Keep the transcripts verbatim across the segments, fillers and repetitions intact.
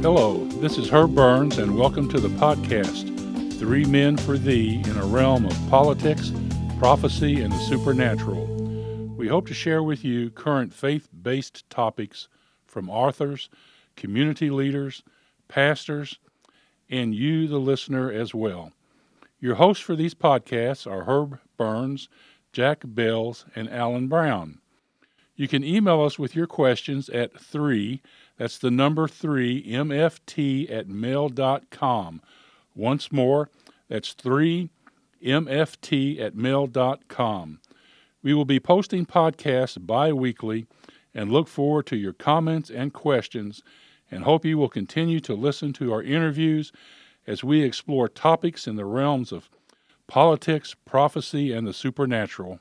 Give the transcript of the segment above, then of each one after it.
Hello, this is Herb Burns, and welcome to the podcast, Three Men for Thee, in a realm of politics, prophecy, and the supernatural. We hope to share with you current faith-based topics from authors, community leaders, pastors, and you, the listener, as well. Your hosts for these podcasts are Herb Burns, Jack Bales, and Alan Brown. You can email us with your questions at three, that's the number three, M F T at mail dot com. Once more, that's three, M F T at mail dot com. We will be posting podcasts bi-weekly and look forward to your comments and questions, and hope you will continue to listen to our interviews as we explore topics in the realms of politics, prophecy, and the supernatural.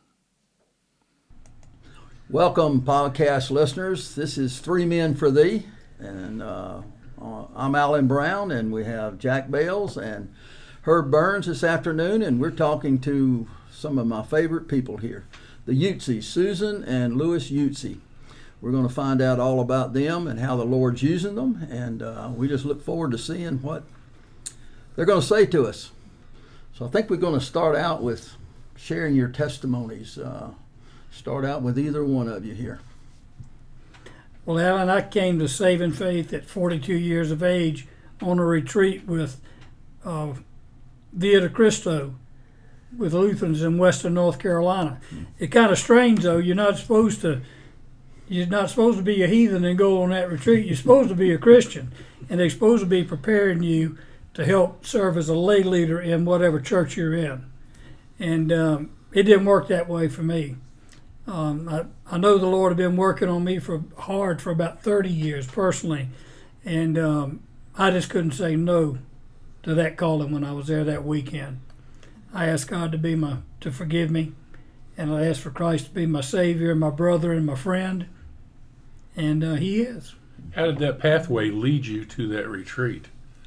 Welcome, podcast listeners. This is Three Men for Thee, and uh, I'm Alan Brown, and we have Jack Bales and Herb Burns this afternoon, and we're talking to some of my favorite people here, the Utesies, Susan and Louis Utesy. We're going to find out all about them and how the Lord's using them, and uh, we just look forward to seeing what they're going to say to us. So I think we're going to start out with sharing your testimonies. Uh, Start out with either one of you here. Well, Alan, I came to saving faith at forty-two years of age on a retreat with uh, Via de Cristo with Lutherans in Western North Carolina. Mm. It's kind of strange, though. You're not supposed to. You're not supposed to be a heathen and go on that retreat. You're supposed to be a Christian, and they're supposed to be preparing you to help serve as a lay leader in whatever church you're in. And um, it didn't work that way for me. Um, I, I know the Lord had been working on me for hard for about thirty years personally, and um, I just couldn't say no to that calling when I was there that weekend. I asked God to be my to forgive me, and I asked for Christ to be my Savior, my brother, and my friend, and uh, He is. How did that pathway lead you to that retreat?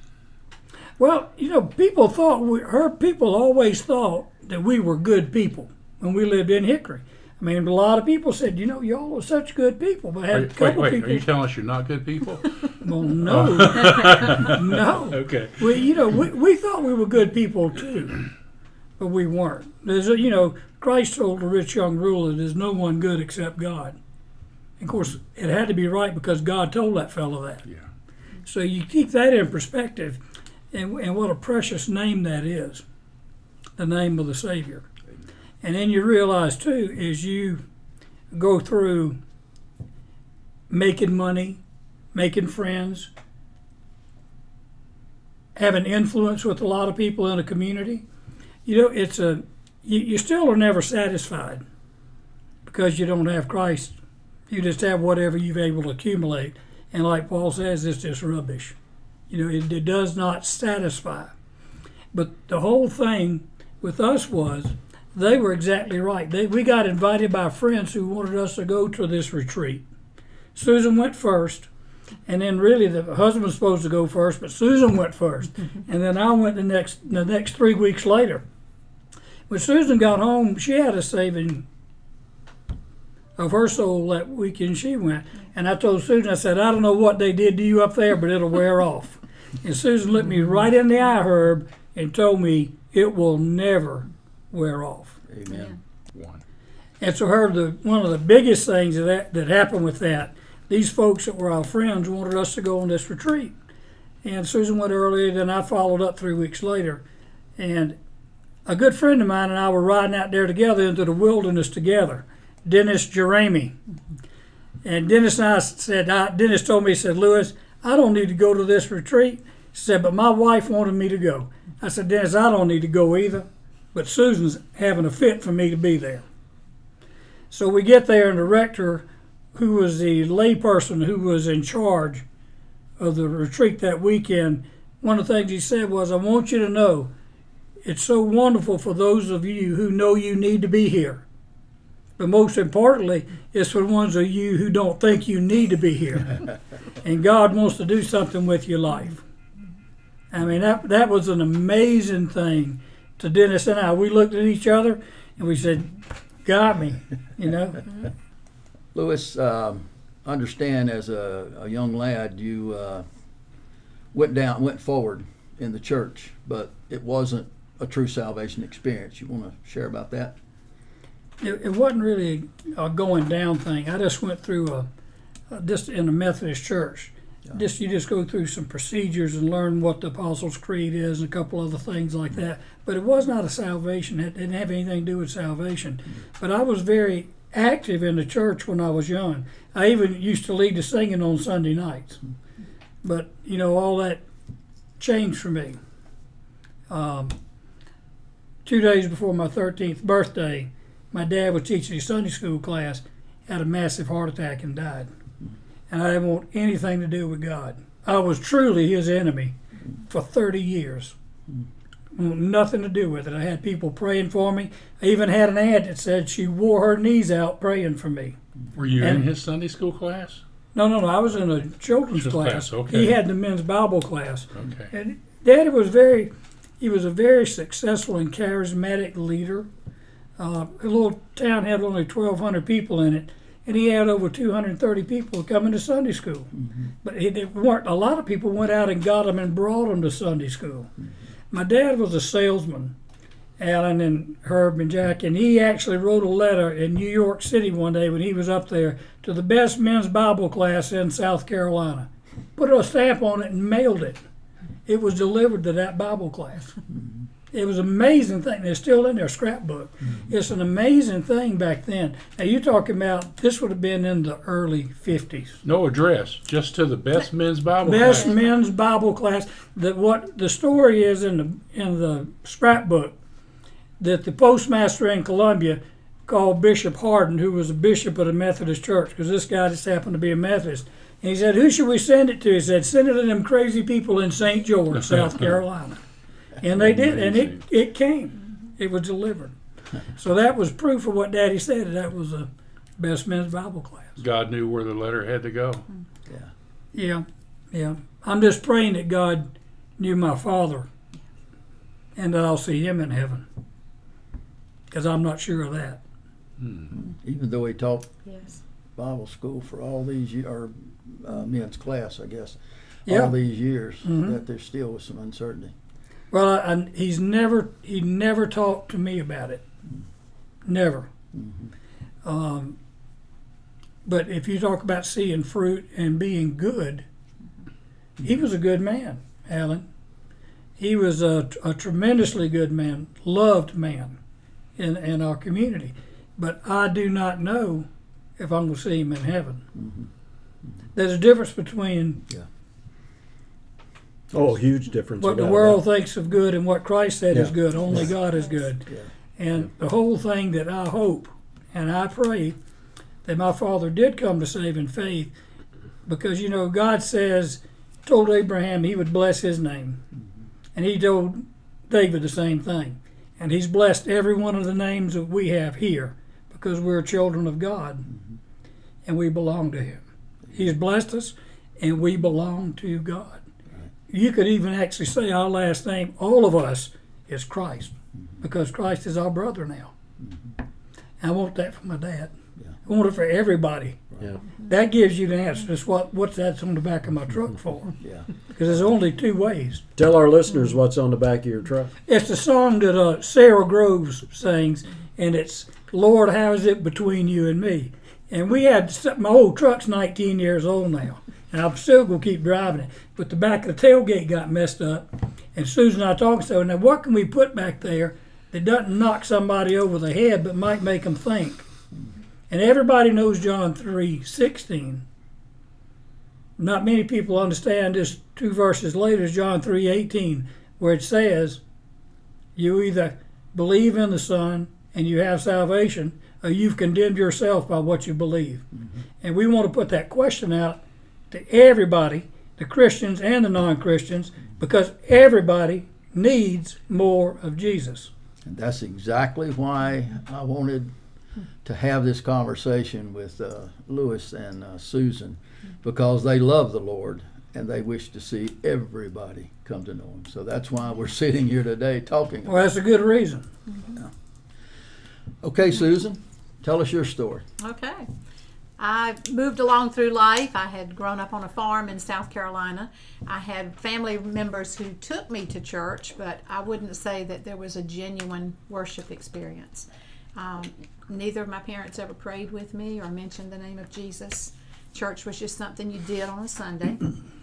Well, you know, people thought we, her people always thought that we were good people when we lived in Hickory. I mean, a lot of people said, you know, y'all are such good people. But I had are, a couple wait, wait, people. Are you telling us you're not good people? Well, no. no. Okay. We, you know, we, we thought we were good people too, but we weren't. There's a, you know, Christ told the rich young ruler, there's no one good except God. Of course, it had to be right because God told that fellow that. Yeah. So you keep that in perspective, and, and what a precious name that is, the name of the Savior. And then you realize, too, as you go through making money, making friends, having influence with a lot of people in a community, you know, it's a you, you still are never satisfied because you don't have Christ. You just have whatever you've able to accumulate. And like Paul says, it's just rubbish. You know, it, it does not satisfy. But the whole thing with us was, they were exactly right. They, we got invited by friends who wanted us to go to this retreat. Susan went first, and then really the husband was supposed to go first, but Susan went first, and then I went the next the next three weeks later. When Susan got home, she had a saving of her soul that weekend she went, and I told Susan, I said, I don't know what they did to you up there, but it'll wear off. And Susan looked me right in the eye, Herb, and told me it will never wear off. Amen. One. And so her, the one of the biggest things that that happened with that, these folks that were our friends wanted us to go on this retreat. And Susan went earlier, then I followed up three weeks later. And a good friend of mine and I were riding out there together into the wilderness together, Dennis Jeremy. And Dennis and I said, I, Dennis told me, he said, Louis, I don't need to go to this retreat. He said, but my wife wanted me to go. I said, Dennis, I don't need to go either. But Susan's having a fit for me to be there. So we get there, and the rector, who was the layperson who was in charge of the retreat that weekend, one of the things he said was, I want you to know, it's so wonderful for those of you who know you need to be here. But most importantly, it's for the ones of you who don't think you need to be here. And God wants to do something with your life. I mean, that that was an amazing thing. To Dennis and I, we looked at each other and we said, got me, you know. Louis, um, understand as a, a young lad, you uh, went down, went forward in the church, but it wasn't a true salvation experience. You want to share about that? It, it wasn't really a going down thing. I just went through a, a just in a Methodist church. Yeah. Just you just go through some procedures and learn what the Apostles' Creed is and a couple other things like that. But it was not a salvation. It didn't have anything to do with salvation. But I was very active in the church when I was young. I even used to lead the singing on Sunday nights. But, you know, all that changed for me. Um, two days before my thirteenth birthday, my dad was teaching a Sunday school class, had a massive heart attack and died. And I didn't want anything to do with God. I was truly his enemy for thirty years. Nothing to do with it. I had people praying for me. I even had an aunt that said she wore her knees out praying for me. Were you And- in his Sunday school class? No, no, no. I was in a children's Just class. class, okay. He had the men's Bible class. Okay. And Daddy was very, he was a very successful and charismatic leader. Uh, a little town had only twelve hundred people in it, and he had over two hundred thirty people coming to Sunday school. Mm-hmm. But it, it weren't. A lot of people went out and got them and brought them to Sunday school. Mm-hmm. My dad was a salesman, Alan and Herb and Jack, and he actually wrote a letter in New York City one day when he was up there to the best men's Bible class in South Carolina. Put a stamp on it and mailed it. It was delivered to that Bible class. Mm-hmm. It was an amazing thing. They're still in their scrapbook. Mm-hmm. It's an amazing thing back then. Now you're talking about this would have been in the early fifties. No address, just to the best men's Bible Best class. men's Bible class. That what the story is in the in the scrapbook that the postmaster in Columbia called Bishop Hardin, who was a bishop of the Methodist Church, because this guy just happened to be a Methodist. And he said, "Who should we send it to?" He said, "Send it to them crazy people in Saint George, South Carolina." And they did, and it, it came. It was delivered. So that was proof of what Daddy said. That was the best men's Bible class. God knew where the letter had to go. Yeah. Yeah, yeah. I'm just praying that God knew my father and that I'll see him in heaven, because I'm not sure of that. Hmm. Even though he taught Yes. Bible school for all these years, or uh, men's class, I guess, Yeah. all these years, Mhm. that there still was some uncertainty. Well, I, I, he's never he never talked to me about it, never. Mm-hmm. Um, but if you talk about seeing fruit and being good, he was a good man, Alan. He was a, a tremendously good man, loved man in in our community. But I do not know if I'm going to see him in heaven. Mm-hmm. There's a difference between Oh, huge difference. what the without a world doubt. thinks of good and what Christ said is Yeah. good. Only God is good. Yeah. And the whole thing that I hope and I pray that my father did come to saving faith, because, you know, God says, told Abraham he would bless his name. And he told David the same thing. And he's blessed every one of the names that we have here because we're children of God and we belong to him. He's blessed us and we belong to God. You could even actually say our last name, all of us, is Christ, because Christ is our brother now. I want that for my dad. Yeah. I want it for everybody. Yeah. That gives you the answer. That's what what's that's on the back of my truck for. Yeah. Because there's only two ways. Tell our listeners what's on the back of your truck. It's the song that uh, Sarah Groves sings, and it's "Lord, how is it between you and me?" And we had my old truck's nineteen years old now, and I'm still gonna keep driving it. But the back of the tailgate got messed up, and Susan and I talking. So now, what can we put back there that doesn't knock somebody over the head, but might make them think? And everybody knows John three sixteen. Not many people understand this two verses later, John three eighteen, where it says, you either believe in the Son and you have salvation, or you've condemned yourself by what you believe. Mm-hmm. And we want to put that question out to everybody, the Christians and the non-Christians, because everybody needs more of Jesus. And that's exactly why I wanted to have this conversation with uh, Lewis and uh, Susan, because they love the Lord and they wish to see everybody come to know Him. So that's why we're sitting here today talking. Well, that's a good reason. Yeah. Okay, Susan, tell us your story. Okay. I moved along through life. I had grown up on a farm in South Carolina. I had family members who took me to church, but I wouldn't say that there was a genuine worship experience. Um, neither of my parents ever prayed with me or mentioned the name of Jesus. Church was just something you did on a Sunday.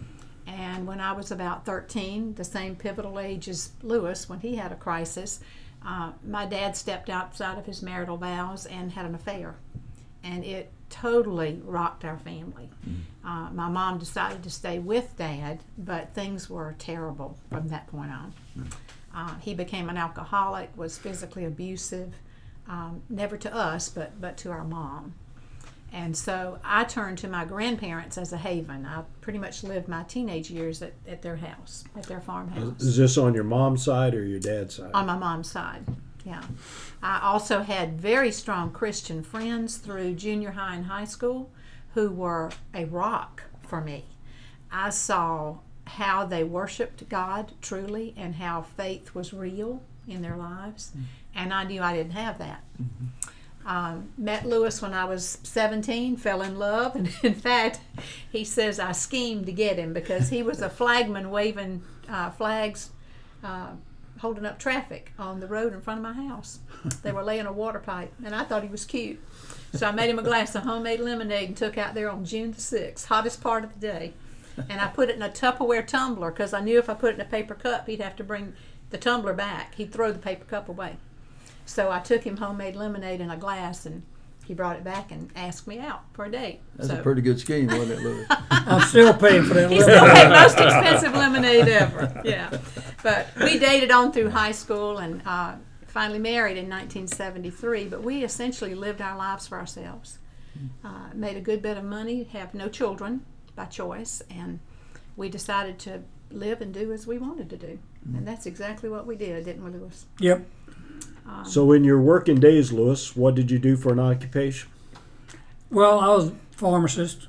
And when I was about thirteen, the same pivotal age as Lewis, when he had a crisis, uh, my dad stepped outside of his marital vows and had an affair. And it totally rocked our family. Mm-hmm. Uh, my mom decided to stay with Dad, but things were terrible from that point on. Mm-hmm. Uh, he became an alcoholic, was physically abusive, um, never to us, but, but to our mom. And so I turned to my grandparents as a haven. I pretty much lived my teenage years at, at their house, at their farmhouse. Is this on your mom's side or your dad's side? On my mom's side. Yeah. I also had very strong Christian friends through junior high and high school who were a rock for me. I saw how they worshiped God truly and how faith was real in their lives, mm-hmm. and I knew I didn't have that. Mm-hmm. Um, met Lewis when I was seventeen, fell in love, and in fact, he says I schemed to get him because he was a flagman waving uh, flags, uh, holding up traffic on the road in front of my house. They were laying a water pipe, and I thought he was cute. So I made him a glass of homemade lemonade and took out there on June the sixth, hottest part of the day. And I put it in a Tupperware tumbler because I knew if I put it in a paper cup, he'd have to bring the tumbler back. He'd throw the paper cup away. So I took him homemade lemonade in a glass, and he brought it back and asked me out for a date. That's so. a pretty good scheme, wasn't it, Louis? I'm still paying for that He lemonade. still made most expensive lemonade ever. Yeah. But we dated on through high school and uh, finally married in nineteen seventy-three. But we essentially lived our lives for ourselves. Uh, made a good bit of money, have no children by choice, and we decided to live and do as we wanted to do. And that's exactly what we did, didn't we, Lewis? Yep. Um, So in your working days, Lewis, what did you do for an occupation? Well, I was a pharmacist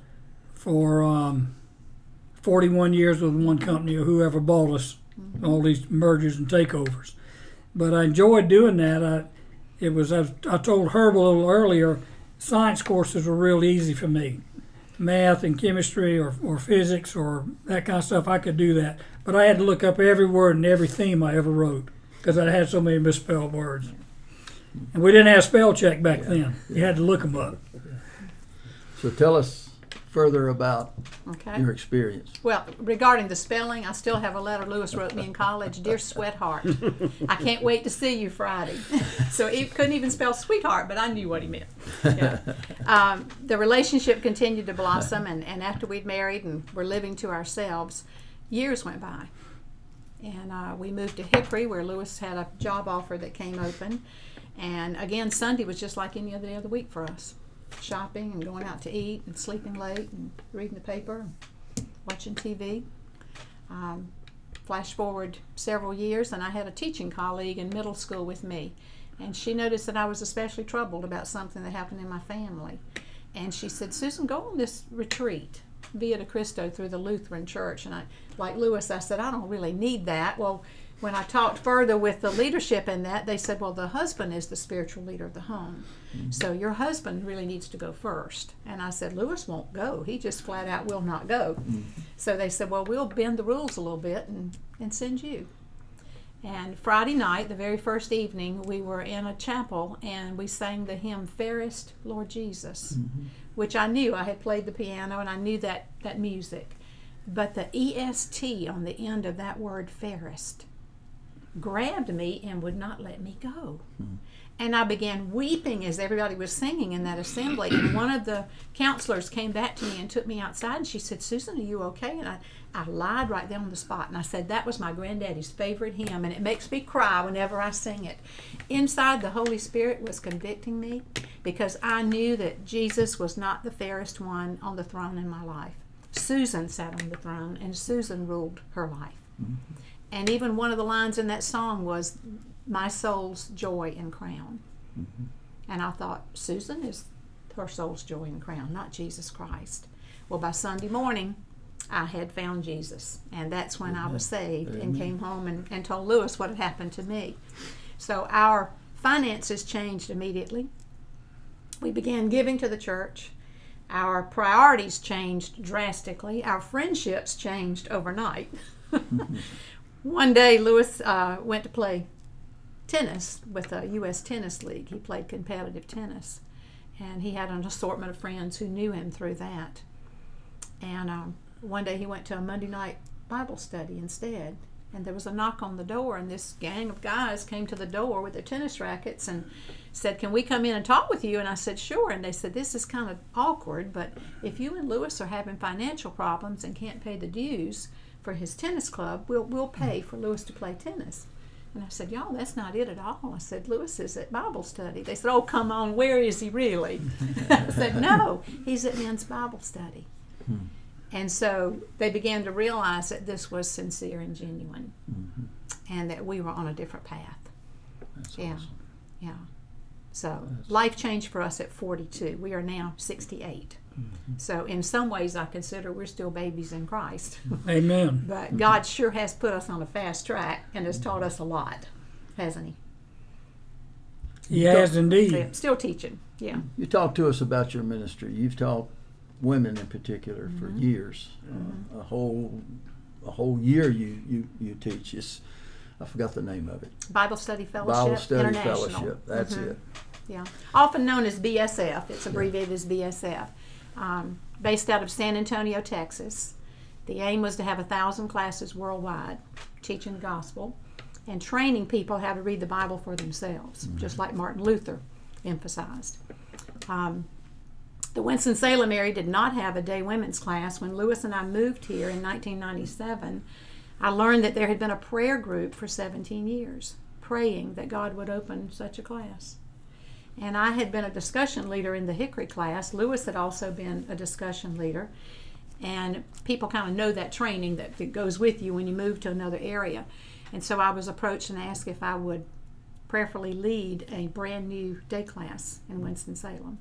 for um, forty-one years with one company or whoever bought us, mm-hmm. all these mergers and takeovers. But I enjoyed doing that. I, it was, I, I told Herb a little earlier, science courses were real easy for me. Math and chemistry or, or physics or that kind of stuff, I could do that. But I had to look up every word and every theme I ever wrote because I had so many misspelled words. And we didn't have spell check back then. You had to look them up. So tell us further about okay. your experience. Well, regarding the spelling, I still have a letter Lewis wrote me in college. Dear Sweetheart, I can't wait to see you Friday. So he couldn't even spell sweetheart, but I knew what he meant. Yeah. Um, the relationship continued to blossom, and, and after we'd married and were living to ourselves, years went by. And uh, we moved to Hickory, where Lewis had a job offer that came open. And again, Sunday was just like any other day of the week for us. Shopping and going out to eat and sleeping late and reading the paper and watching T V. Um, flash forward several years, and I had a teaching colleague in middle school with me. And she noticed that I was especially troubled about something that happened in my family. And she said, Susan, go on this retreat, Via de Cristo, through the Lutheran Church. And I, like Lewis, I said, I don't really need that. Well, when I talked further with the leadership in that, they said, well, the husband is the spiritual leader of the home. Mm-hmm. So your husband really needs to go first. And I said, Lewis won't go. He just flat out will not go. Mm-hmm. So they said, well, we'll bend the rules a little bit and, and send you. And Friday night, the very first evening, we were in a chapel and we sang the hymn, Fairest Lord Jesus, mm-hmm. which I knew. I had played the piano and I knew that, that music. But the E S T on the end of that word, fairest, grabbed me and would not let me go. Hmm. And I began weeping as everybody was singing in that assembly. And one of the counselors came back to me and took me outside, and she said, Susan, are you okay? And I, I lied right there on the spot, and I said, that was my granddaddy's favorite hymn, and it makes me cry whenever I sing it. Inside, the Holy Spirit was convicting me because I knew that Jesus was not the fairest one on the throne in my life. Susan sat on the throne, and Susan ruled her life. Mm-hmm. And even one of the lines in that song was, my soul's joy and crown. Mm-hmm. And I thought, Susan is her soul's joy and crown, not Jesus Christ. Well, by Sunday morning, I had found Jesus. And that's when Amen. I was saved Amen. and came home and, and told Lewis what had happened to me. So our finances changed immediately. We began giving to the church. Our priorities changed drastically. Our friendships changed overnight. One day, Lewis uh, went to play tennis with a U S Tennis League. He played competitive tennis. And he had an assortment of friends who knew him through that. And um, one day he went to a Monday night Bible study instead. And there was a knock on the door, and this gang of guys came to the door with their tennis rackets and said, "Can we come in and talk with you?" And I said, "Sure." And they said, "This is kind of awkward, but if you and Lewis are having financial problems and can't pay the dues for his tennis club, we'll, we'll pay for Lewis to play tennis." And I said, "Y'all, that's not it at all." I said, "Lewis is at Bible study." They said, "Oh, come on, where is he really?" I said, "No, he's at men's Bible study." Hmm. And so they began to realize that this was sincere and genuine, mm-hmm. and that we were on a different path. That's yeah, awesome. yeah. So That's life changed for us at forty-two. We are now sixty-eight. Mm-hmm. So in some ways, I consider we're still babies in Christ. Amen. But mm-hmm. God sure has put us on a fast track and has taught us a lot, hasn't He? He has indeed. So, still teaching. Yeah. You talk to us about your ministry. You've taught women in particular for Mm-hmm. years. Mm-hmm. Uh, a whole a whole year you, you, you teach. It's, I forgot the name of it. Bible Study Fellowship Bible Study International. Fellowship. That's mm-hmm. it. Yeah, often known as B S F. It's abbreviated as B S F. Um, based out of San Antonio, Texas. The aim was to have a thousand classes worldwide, teaching the gospel and training people how to read the Bible for themselves, mm-hmm. just like Martin Luther emphasized. Um, the Winston-Salem area did not have a day women's class. When Lewis and I moved here in nineteen ninety-seven, I learned that there had been a prayer group for seventeen years, praying that God would open such a class. And I had been a discussion leader in the Hickory class. Lewis had also been a discussion leader. And people kind of know that training that, that goes with you when you move to another area. And so I was approached and asked if I would prayerfully lead a brand new day class in Winston-Salem.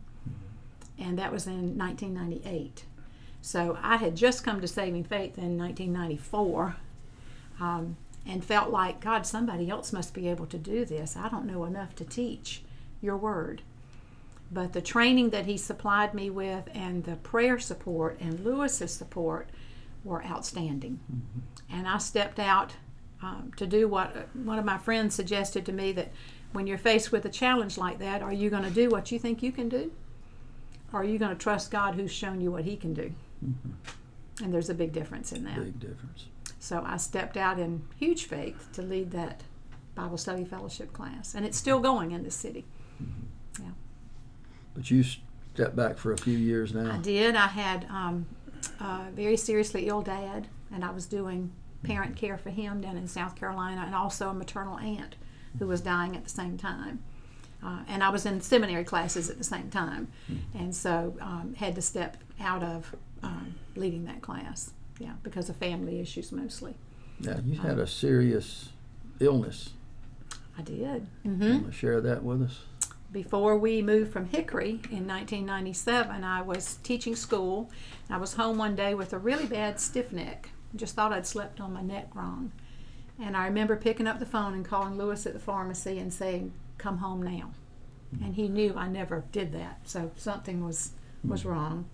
And that was in nineteen ninety-eight. So I had just come to saving faith in nineteen ninety-four. Um, and felt like, God, somebody else must be able to do this. I don't know enough to teach your word. But the training that he supplied me with and the prayer support and Lewis's support were outstanding. Mm-hmm. And I stepped out um, to do what uh, one of my friends suggested to me, that when you're faced with a challenge like that, are you going to do what you think you can do? Or are you going to trust God who's shown you what he can do? Mm-hmm. And there's a big difference in that. Big difference. So I stepped out in huge faith to lead that Bible Study Fellowship class. And it's still going in the city. Mm-hmm. Yeah. But you stepped back for a few years now. I did. I had um, a very seriously ill dad, and I was doing parent care for him down in South Carolina, and also a maternal aunt who was dying at the same time. Uh, and I was in seminary classes at the same time, and so um, had to step out of um, leading that class, yeah, because of family issues mostly. Yeah, you had a serious illness. I did. Mm-hmm. You want to share that with us? Before we moved from Hickory in nineteen ninety-seven, I was teaching school. I was home one day with a really bad stiff neck. Just thought I'd slept on my neck wrong. And I remember picking up the phone and calling Lewis at the pharmacy and saying, "Come home now." Mm-hmm. And he knew I never did that, so something was, was mm-hmm. wrong.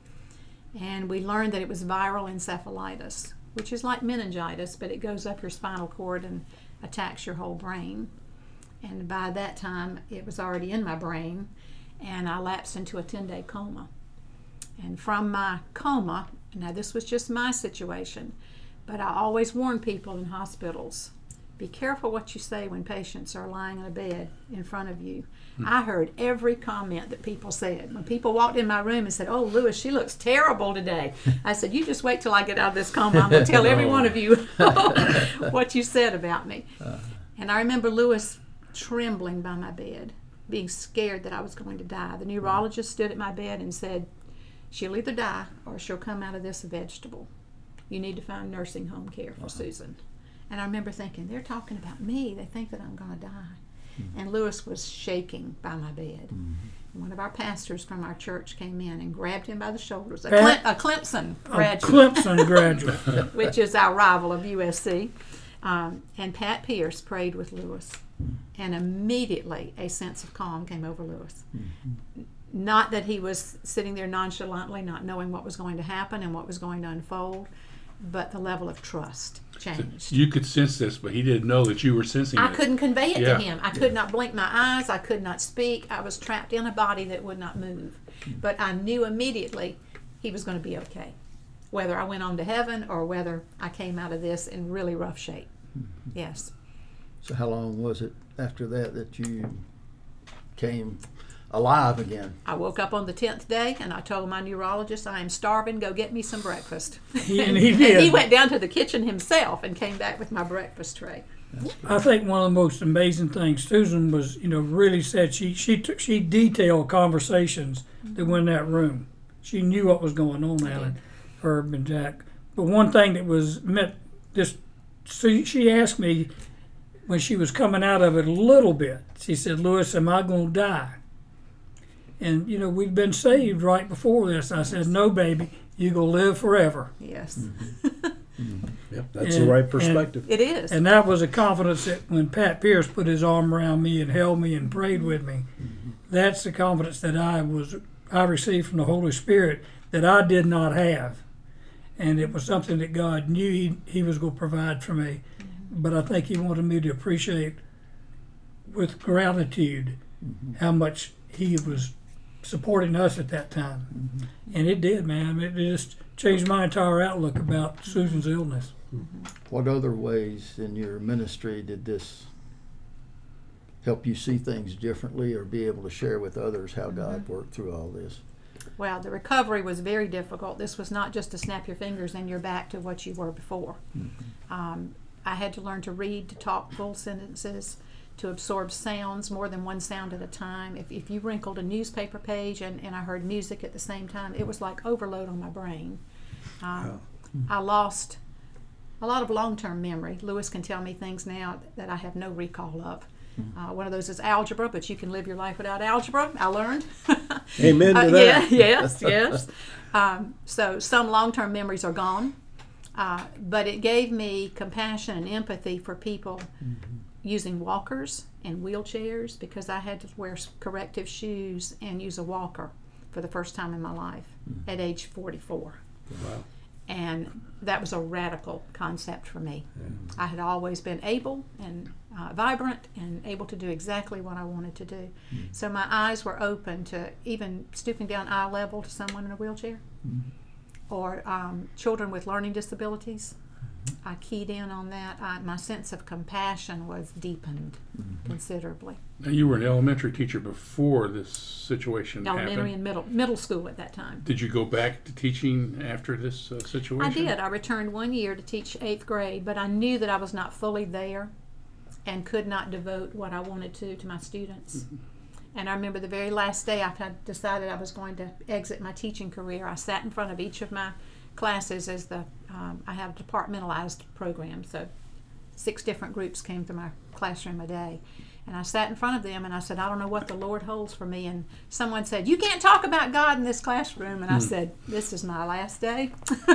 And we learned that it was viral encephalitis, which is like meningitis, but it goes up your spinal cord and attacks your whole brain. And by that time, it was already in my brain, and I lapsed into a ten-day coma. And from my coma, now this was just my situation, but I always warn people in hospitals, be careful what you say when patients are lying in a bed in front of you. Hmm. I heard every comment that people said. When people walked in my room and said, "Oh, Lewis, she looks terrible today," I said, "You just wait till I get out of this coma. I'm going to tell every one of you what you said about me." Uh. And I remember Lewis trembling by my bed, being scared that I was going to die. The neurologist stood at my bed and said, "She'll either die or she'll come out of this a vegetable. You need to find nursing home care for uh-huh. Susan." And I remember thinking, they're talking about me. They think that I'm going to die. Mm-hmm. And Lewis was shaking by my bed. Mm-hmm. One of our pastors from our church came in and grabbed him by the shoulders. A, Cle- a Clemson graduate. A Clemson graduate. Which is our rival of U S C. Um, and Pat Pierce prayed with Lewis. And immediately a sense of calm came over Lewis. Mm-hmm. not that he was sitting there nonchalantly, not knowing what was going to happen and what was going to unfold, but the level of trust changed. You could sense this, but he didn't know that you were sensing I it. couldn't convey it Yeah. to him. I could not blink my eyes. I could not speak. I was trapped in a body that would not move. But I knew immediately he was going to be okay, whether I went on to heaven or whether I came out of this in really rough shape. Yes. So how long was it after that that you came alive again? I woke up on the tenth day and I told my neurologist, I am starving, go get me some breakfast. He- and he did. And he went down to the kitchen himself and came back with my breakfast tray. I think one of the most amazing things Susan was, you know, really said she she took she detailed conversations that were in that room. She knew what was going on, Alan, Herb, and Jack. But one thing that was meant this, so she asked me when she was coming out of it a little bit. She said, "Lewis, am I going to die?" And you know, we'd been saved right before this. I said, "No, baby, you gonna live forever." Yes. Yep, that's And- the right and- perspective. It is. And that was a confidence that when Pat Pierce put his arm around me and held me and prayed with me, that's the confidence that I was I received from the Holy Spirit that I did not have. And it was something that God knew he, he was going to provide for me. But I think he wanted me to appreciate with gratitude how much he was supporting us at that time. And it did, man. It just changed my entire outlook about Susan's illness. What other ways in your ministry did this help you see things differently or be able to share with others how God worked through all this? Well, the recovery was very difficult. This was not just to snap your fingers and you're back to what you were before. Um, I had to learn to read, to talk full sentences, to absorb sounds, more than one sound at a time. If, if you wrinkled a newspaper page and, and I heard music at the same time, it was like overload on my brain. Um, I lost a lot of long-term memory. Lewis can tell me things now that I have no recall of. Uh, one of those is algebra, but you can live your life without algebra, I learned. Amen to Uh, that. yeah, yes, yes. Um, so some long-term memories are gone, uh, but it gave me compassion and empathy for people using walkers and wheelchairs, because I had to wear s- corrective shoes and use a walker for the first time in my life at age forty-four. Wow. And that was a radical concept for me. I had always been able and uh, vibrant and able to do exactly what I wanted to do. So my eyes were open to even stooping down eye level to someone in a wheelchair, or um, children with learning disabilities. I keyed in on that. I, my sense of compassion was deepened considerably. Now, you were an elementary teacher before this situation Elementary happened. and middle middle school at that time. Did you go back to teaching after this uh, situation? I did. I returned one year to teach eighth grade, but I knew that I was not fully there and could not devote what I wanted to to my students. And I remember the very last day after I decided I was going to exit my teaching career, I sat in front of each of my classes as the, um, I have a departmentalized program, so six different groups came through my classroom a day. And I sat in front of them and I said, I don't know what the Lord holds for me. And someone said, you can't talk about God in this classroom. And I said, this is my last day.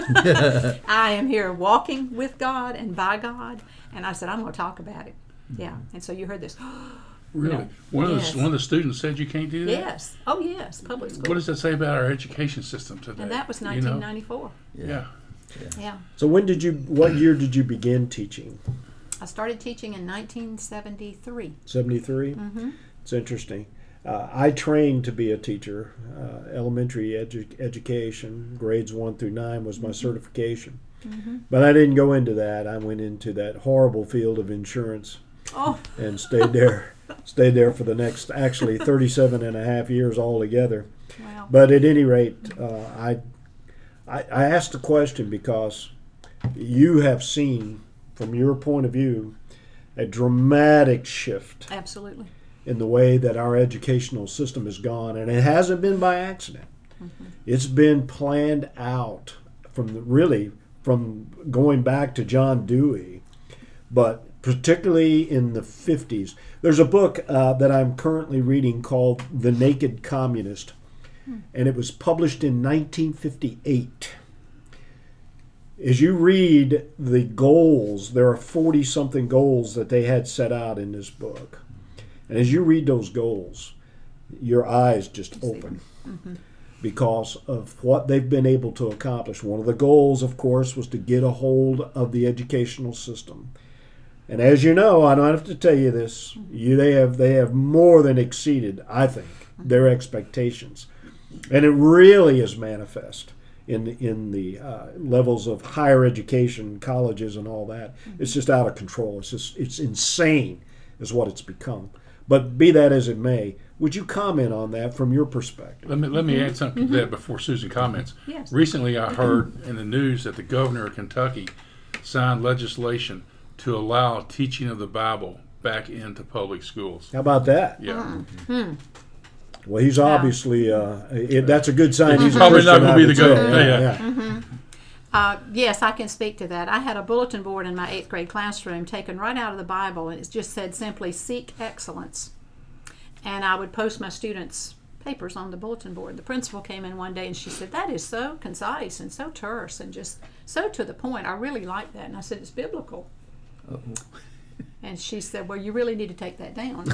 I am here walking with God and by God. And I said, I'm going to talk about it. Yeah. And so you heard this. Really? No. One, Yes. of the, one of the students said you can't do that? Yes. Oh, yes. Public school. What does that say about our education system today? And that was You know? nineteen ninety-four. Yeah. Yeah. So when did you? What year did you begin teaching? I started teaching in nineteen seventy-three. seventy-three. Mm-hmm. It's interesting. Uh, I trained to be a teacher. Uh, elementary edu- education, grades one through nine, was my certification. Mm-hmm. But I didn't go into that. I went into that horrible field of insurance Oh, and stayed there. Stayed there for the next, actually, thirty-seven and a half years altogether. wow. But at any rate, uh, I, I I asked the question because you have seen, from your point of view, a dramatic shift Absolutely. in the way that our educational system has gone, and it hasn't been by accident. Mm-hmm. It's been planned out from the, really from going back to John Dewey, but particularly in the fifties. There's a book uh, that I'm currently reading called The Naked Communist, and it was published in nineteen fifty-eight. As you read the goals, there are forty-something goals that they had set out in this book. And as you read those goals, your eyes just open Mm-hmm. because of what they've been able to accomplish. One of the goals, of course, was to get a hold of the educational system. And as you know, I don't have to tell you this, you, they have they have more than exceeded, I think, their expectations. And it really is manifest in in the uh, levels of higher education, colleges and all that. It's just out of control. It's just it's insane is what it's become. But be that as it may, would you comment on that from your perspective? Let me let me add something to that before Susan comments. Yes. Recently, I heard in the news that the governor of Kentucky signed legislation to allow teaching of the Bible back into public schools. How about that? Yeah, Well, he's obviously, uh, it, that's a good sign. He's a Probably not Christian, gonna I be would the good- say. yeah. Uh, yes, I can speak to that. I had a bulletin board in my eighth grade classroom taken right out of the Bible, and it just said simply, "Seek excellence." And I would post my students' papers on the bulletin board. The principal came in one day and she said, "That is so concise and so terse and just so to the point. I really like that." And I said, "It's biblical." Uh-oh. And she said, "Well, you really need to take that down."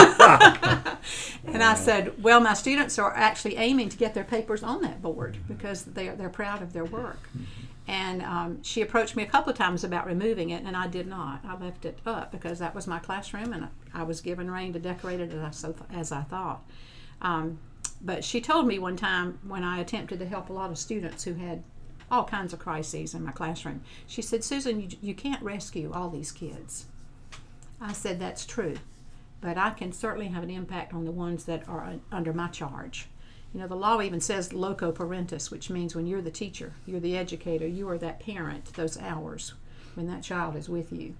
And I said, "Well, my students are actually aiming to get their papers on that board because they're, they're proud of their work." And um, she approached me a couple of times about removing it, and I did not. I left it up because that was my classroom, and I was given rein to decorate it as I, so, as I thought. Um, but she told me one time when I attempted to help a lot of students who had all kinds of crises in my classroom, she said, "Susan, you, you can't rescue all these kids." I said, "That's true, but I can certainly have an impact on the ones that are un- under my charge." You know, the law even says loco parentis, which means when you're the teacher, you're the educator, you are that parent those hours when that child is with you.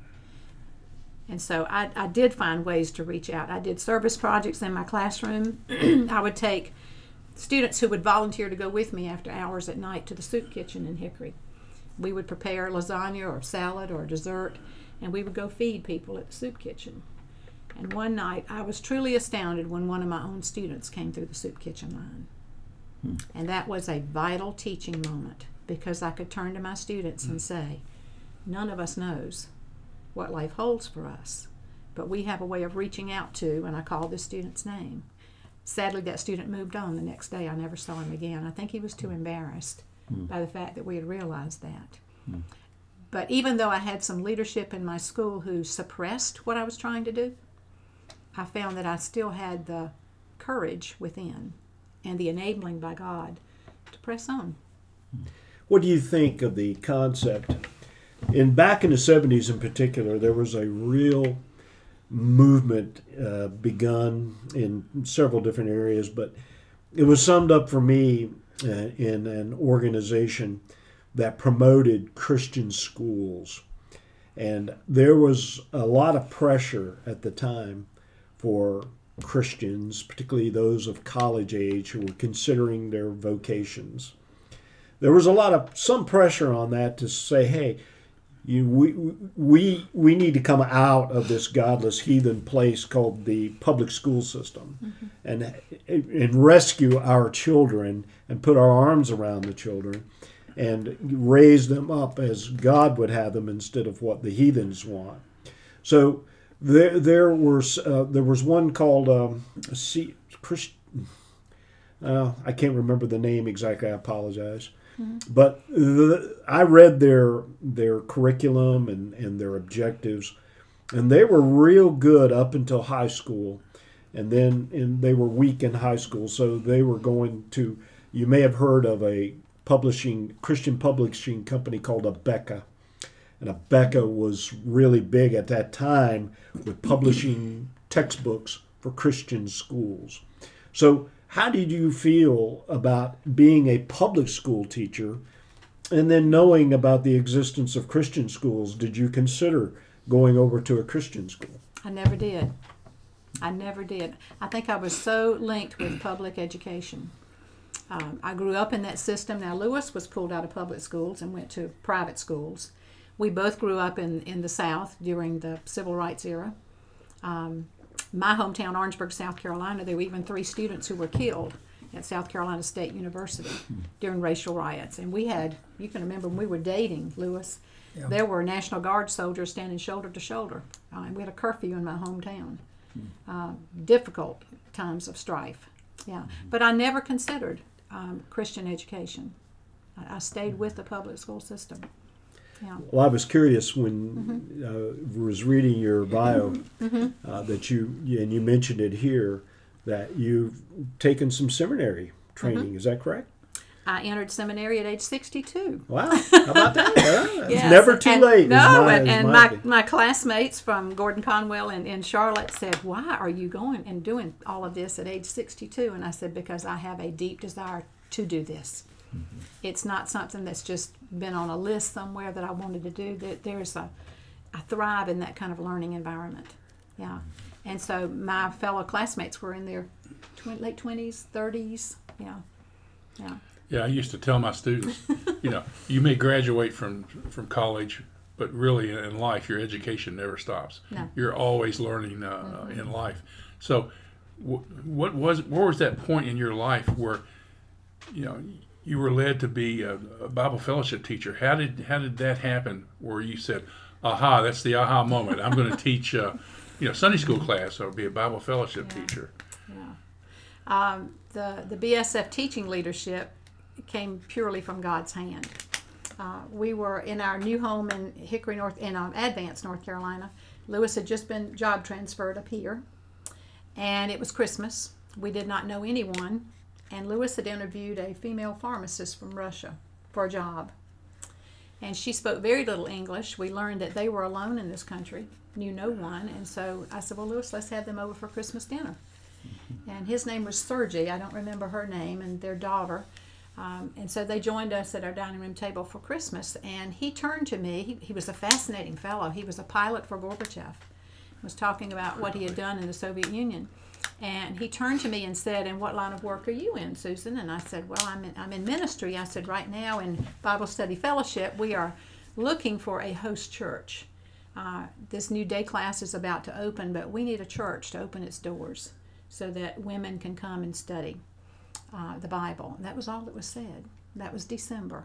And so I, I did find ways to reach out. I did service projects in my classroom. I would take students who would volunteer to go with me after hours at night to the soup kitchen in Hickory. We would prepare lasagna or salad or dessert, and we would go feed people at the soup kitchen. And one night, I was truly astounded when one of my own students came through the soup kitchen line. Hmm. And that was a vital teaching moment because I could turn to my students hmm. and say, none of us knows what life holds for us, but we have a way of reaching out to, and I called this student's name. Sadly, that student moved on the next day. I never saw him again. I think he was too embarrassed hmm. by the fact that we had realized that. Hmm. But even though I had some leadership in my school who suppressed what I was trying to do, I found that I still had the courage within and the enabling by God to press on. What do you think of the concept? In back in the seventies in particular, there was a real movement uh, begun in several different areas, but it was summed up for me uh, in an organization that promoted Christian schools. And there was a lot of pressure at the time for Christians, particularly those of college age who were considering their vocations. There was a lot of, some pressure on that to say, hey, you, we, we, we need to come out of this godless heathen place called the public school system mm-hmm. and, and rescue our children and put our arms around the children and raise them up as God would have them instead of what the heathens want. So there there was uh, there was one called um, C, Christ, uh, I can't remember the name exactly. I apologize. Mm-hmm. But the, I read their their curriculum and, and their objectives, and they were real good up until high school, and then and they were weak in high school. So they were going to. You may have heard of a publishing Christian publishing company called Abeka, and Abeka was really big at that time with publishing textbooks for Christian schools. So how did you feel about being a public school teacher and then knowing about the existence of Christian schools? Did you consider going over to a Christian school? I never did. I never did. I think I was so linked with public education. Um, I grew up in that system. Now, Lewis was pulled out of public schools and went to private schools. We both grew up in, in the South during the Civil Rights era. Um, my hometown, Orangeburg, South Carolina, there were even three students who were killed at South Carolina State University during racial riots. And we had, you can remember when we were dating, Lewis, yeah. there were National Guard soldiers standing shoulder to shoulder. Uh, and we had a curfew in my hometown. Uh, difficult times of strife. Yeah, but I never considered um, Christian education. I, I stayed with the public school system. Yeah. Well, I was curious when mm-hmm. uh, was reading your bio mm-hmm. uh, that you and you mentioned it here that you've taken some seminary training. Mm-hmm. Is that correct? I entered seminary at age sixty-two. Wow, how about that? Yeah, it's yes. never too and, late. No, my, and, and my, my, my classmates from Gordon Conwell in, in Charlotte said, why are you going and doing all of this at age sixty-two? And I said, because I have a deep desire to do this. Mm-hmm. It's not something that's just been on a list somewhere that I wanted to do. That There's a, I thrive in that kind of learning environment. Yeah. And so my fellow classmates were in their tw- late twenties, thirties. Yeah. Yeah. Yeah, I used to tell my students, you know, you may graduate from from college, but really in life, your education never stops. No. You're always learning uh, mm-hmm. in life. So, w- what was where was that point in your life where, you know, you were led to be a, a Bible fellowship teacher? How did how did that happen? Where you said, "Aha, that's the aha moment. I'm going to teach, uh, you know, Sunday school class or be a Bible fellowship yeah. teacher." Yeah. Um, the the B S F teaching leadership came purely from God's hand. Uh, we were in our new home in Hickory, North, in um, Advance, North Carolina. Lewis had just been job transferred up here, and it was Christmas. We did not know anyone, and Lewis had interviewed a female pharmacist from Russia for a job, and she spoke very little English. We learned that they were alone in this country, knew no one, and so I said, well, Lewis, let's have them over for Christmas dinner. And his name was Sergey. I don't remember her name, and their daughter. Um, and so they joined us at our dining room table for Christmas, and he turned to me. He, he was a fascinating fellow. He was a pilot for Gorbachev. He was talking about what he had done in the Soviet Union. And he turned to me and said, and what line of work are you in, Susan? And I said, well, I'm in, I'm in ministry. I said, right now in Bible Study Fellowship, we are looking for a host church. Uh, this new day class is about to open, but we need a church to open its doors so that women can come and study Uh, the Bible. And that was all that was said. That was December.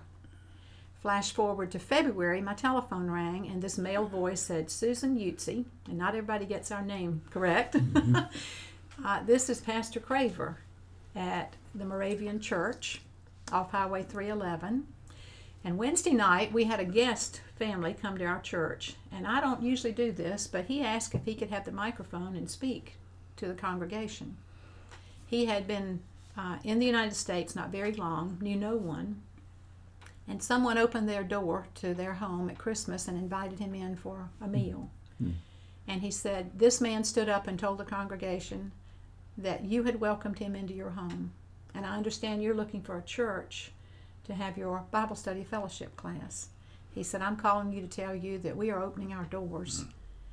Flash forward to February, my telephone rang, and this male voice said, Susan Utsi, and not everybody gets our name correct. Mm-hmm. uh, this is Pastor Craver at the Moravian Church off Highway three eleven. And Wednesday night, we had a guest family come to our church. And I don't usually do this, but he asked if he could have the microphone and speak to the congregation. He had been Uh, in the United States not very long, knew no one, and someone opened their door to their home at Christmas and invited him in for a meal. Mm. And he said, this man stood up and told the congregation that you had welcomed him into your home, and I understand you're looking for a church to have your Bible Study Fellowship class. He said, I'm calling you to tell you that we are opening our doors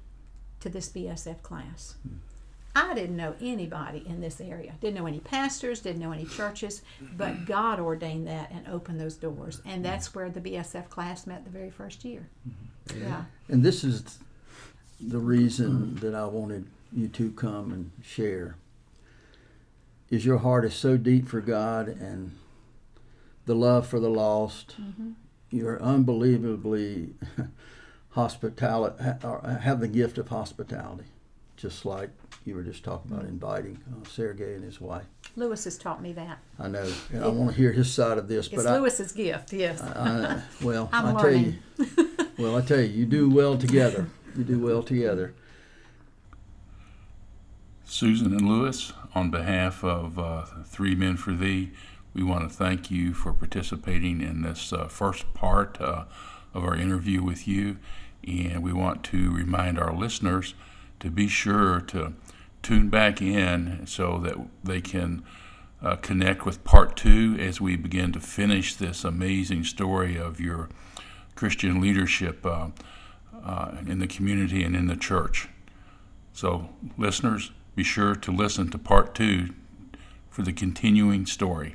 to this B S F class. Mm. I didn't know anybody in this area. Didn't know any pastors, didn't know any churches, but God ordained that and opened those doors. And that's where the B S F class met the very first year. Mm-hmm. Yeah. And this is the reason that I wanted you to come and share. Is your heart is so deep for God and the love for the lost. Mm-hmm. You're unbelievably hospitality, have the gift of hospitality. Just like you were just talking about inviting uh, Sergey and his wife. Lewis has taught me that. I know. And I want to hear his side of this. It's but Lewis's I, gift, yes. I, I, well, I'm I learning. tell you. Well, I tell you, you do well together. You do well together. Susan and Lewis, on behalf of uh, Three Men for Thee, we want to thank you for participating in this uh, first part uh, of our interview with you. And we want to remind our listeners to be sure to tune back in so that they can uh, connect with part two as we begin to finish this amazing story of your Christian leadership uh, uh, in the community and in the church. So, listeners, be sure to listen to part two for the continuing story.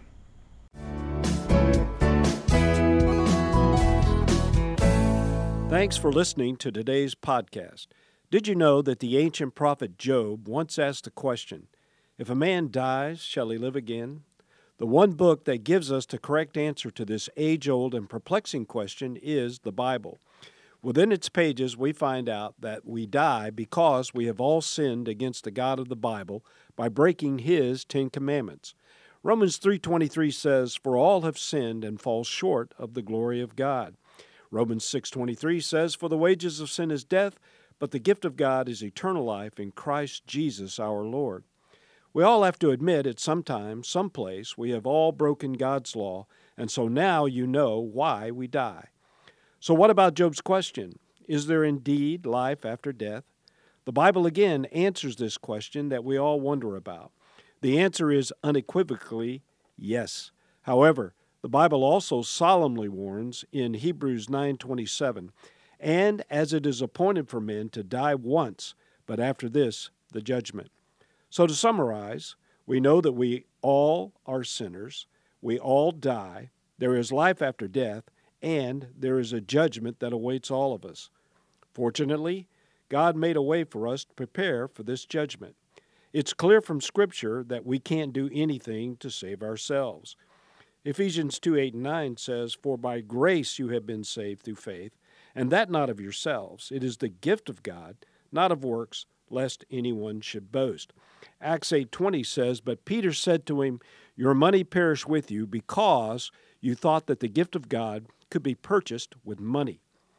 Thanks for listening to today's podcast. Did you know that the ancient prophet Job once asked the question, if a man dies, shall he live again? The one book that gives us the correct answer to this age-old and perplexing question is the Bible. Within its pages, we find out that we die because we have all sinned against the God of the Bible by breaking His Ten Commandments. Romans three twenty-three says, "For all have sinned and fall short of the glory of God." Romans six twenty-three says, "For the wages of sin is death, but the gift of God is eternal life in Christ Jesus our Lord." We all have to admit at some time, some place, we have all broken God's law, and so now you know why we die. So what about Job's question? Is there indeed life after death? The Bible again answers this question that we all wonder about. The answer is unequivocally yes. However, the Bible also solemnly warns in Hebrews nine twenty-seven, "And as it is appointed for men to die once, but after this, the judgment." So to summarize, we know that we all are sinners, we all die, there is life after death, and there is a judgment that awaits all of us. Fortunately, God made a way for us to prepare for this judgment. It's clear from Scripture that we can't do anything to save ourselves. Ephesians two eight and nine says, "For by grace you have been saved through faith, and that not of yourselves. It is the gift of God, not of works, lest anyone should boast." Acts eight twenty says, "But Peter said to him, Your money perish with you, because you thought that the gift of God could be purchased with money."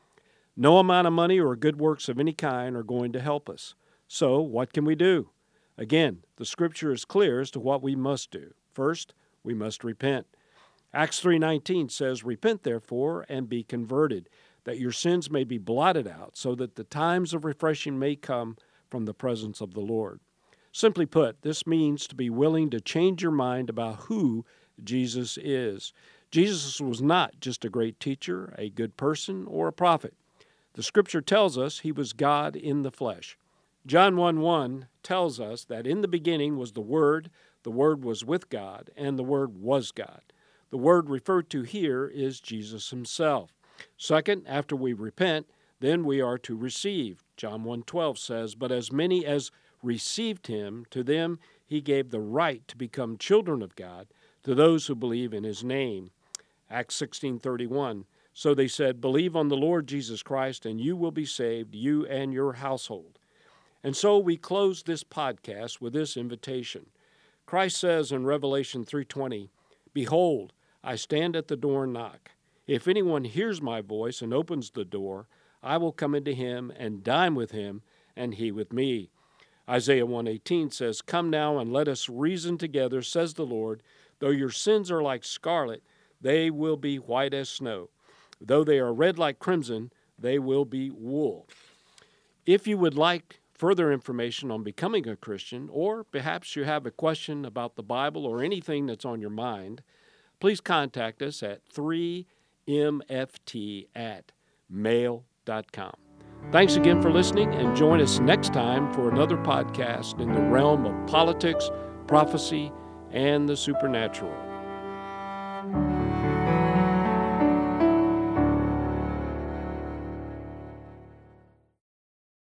No amount of money or good works of any kind are going to help us. So what can we do? Again, the Scripture is clear as to what we must do. First, we must repent. Acts three nineteen says, "Repent therefore and be converted, that your sins may be blotted out, so that the times of refreshing may come from the presence of the Lord." Simply put, this means to be willing to change your mind about who Jesus is. Jesus was not just a great teacher, a good person, or a prophet. The Scripture tells us he was God in the flesh. John one one tells us that in the beginning was the Word, the Word was with God, and the Word was God. The Word referred to here is Jesus himself. Second, after we repent, then we are to receive. John one twelve says, "But as many as received him, to them he gave the right to become children of God, to those who believe in his name." Acts sixteen thirty-one, "So they said, Believe on the Lord Jesus Christ, and you will be saved, you and your household." And so we close this podcast with this invitation. Christ says in Revelation three twenty, "Behold, I stand at the door and knock. If anyone hears my voice and opens the door, I will come into him and dine with him, and he with me." Isaiah one eighteen says, "Come now and let us reason together, says the Lord. Though your sins are like scarlet, they will be white as snow. Though they are red like crimson, they will be wool." If you would like further information on becoming a Christian, or perhaps you have a question about the Bible or anything that's on your mind, please contact us at three m f t at mail dot com. Thanks again for listening, and join us next time for another podcast in the realm of politics, prophecy, and the supernatural.